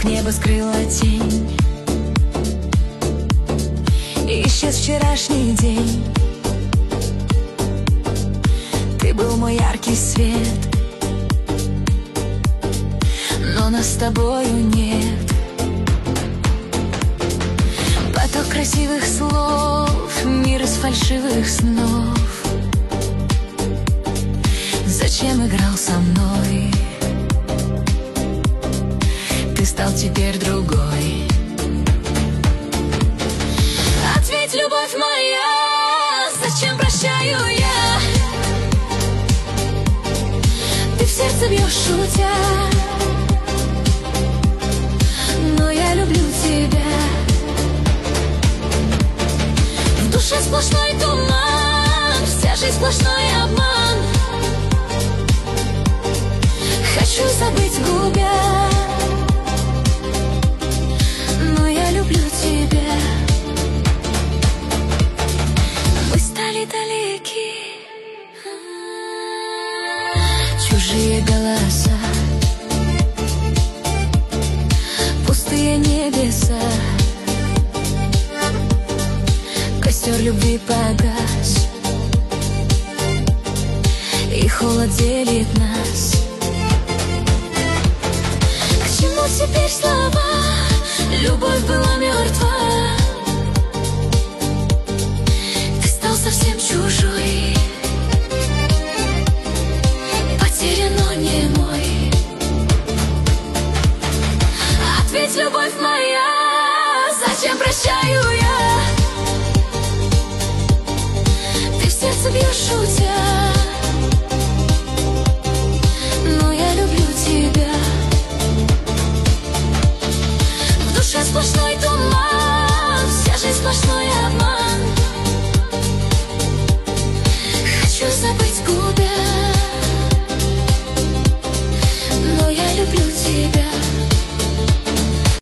Вдруг небо скрыла тень, и исчез вчерашний день. Ты был мой яркий свет, но нас с тобою нет. Поток красивых слов, мир из фальшивых снов. Зачем играл со мной? Ты стал теперь другой. Ответь, любовь моя, зачем прощаю я? Ты в сердце бьешь, шутя, но я люблю тебя. В душе сплошной туман, вся жизнь сплошной обман. Хочу забыть, губя, но я люблю тебя. Мы стали далеки, чужие голоса, пустые небеса. Костер любви погас, и холод делит нас. К чему теперь слова? Любовь была мертва. Ты стал совсем чужой, потерян, но не мой. Ответь, любовь моя, зачем прощаю я? Ты в сердце бьешь, шутя, но я люблю тебя. В душе сплошной туман, вся жизнь сплошной